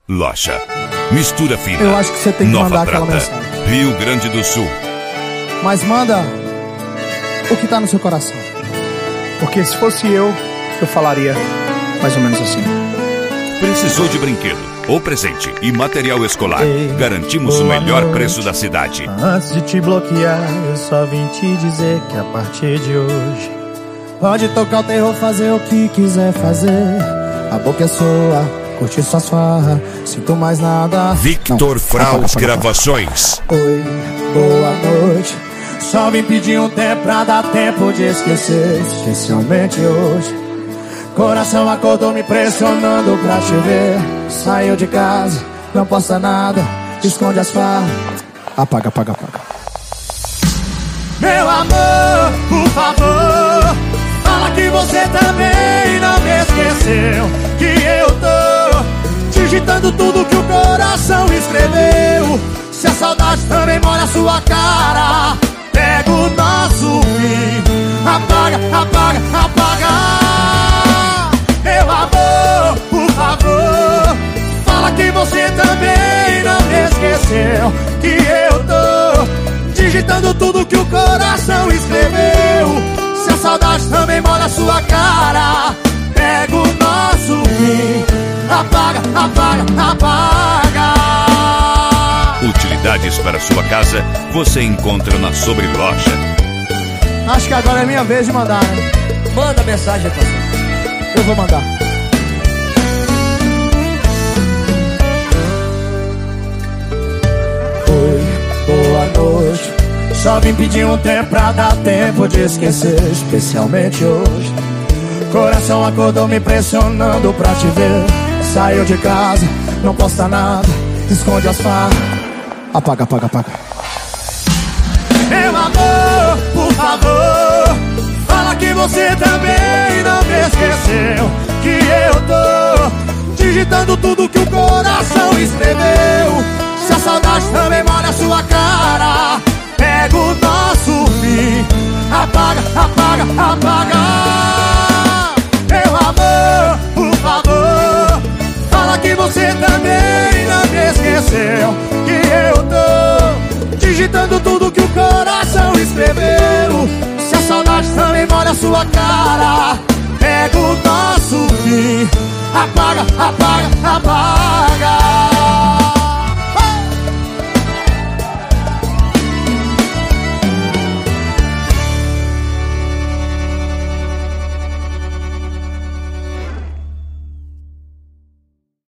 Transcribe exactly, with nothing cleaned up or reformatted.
Loja. Mistura fina. Eu acho que você tem que Nova mandar Prata, aquela mensagem. Rio Grande do Sul. Mas manda o que tá no seu coração. Porque se fosse eu, eu falaria mais ou menos assim. Precisou de brinquedo ou presente e material escolar? Ei, Garantimos o boa melhor noite. preço da cidade. Antes de te bloquear, eu só vim te dizer que a partir de hoje Pode tocar o terror, fazer o que quiser fazer. A boca é sua, curte suas farras. Sinto mais nada. Victor Não, Fraus apaga, apaga, Gravações. Oi, boa noite. Só vim pedir um tempo pra dar tempo de esquecer. Especialmente hoje. Coração acordou me pressionando pra te ver. Saiu de casa, não posta nada. Esconde as farras. Apaga, apaga, apaga. Meu amor, por favor, fala que você também não me esqueceu. Que eu tô digitando tudo que o coração escreveu. Se a saudade também molha a sua cara, pega o nosso fim. Apaga, apaga, apaga. Meu amor, por favor, fala que você também não me esqueceu. Que eu tô digitando tudo que o coração escreveu. Se a saudade também molha a sua cara, pega o nosso fim. Apaga, apaga, apaga. Utilidades para sua casa você encontra na Sobreloja. Acho que agora é minha vez de mandar, né? Manda mensagem, pastor. Eu vou mandar. Oi, boa noite. Só vim pedir um tempo pra dar tempo de esquecer. Especialmente hoje. Coração acordou me pressionando pra te ver. Saiu de casa, não posta nada. Esconde as farras. Apaga, apaga, apaga. Meu amor, por favor, fala que você também não me esqueceu. Que eu tô digitando tudo que o coração escreveu. Se a saudade também molha a sua cara, pega o nosso fim. Apaga, apaga, apaga. Meu amor, por favor, fala que você também não me esqueceu. Que eu tô digitando tudo que o coração escreveu. Se a saudade também molha a sua cara, pega o nosso fim. Apaga, apaga, apaga.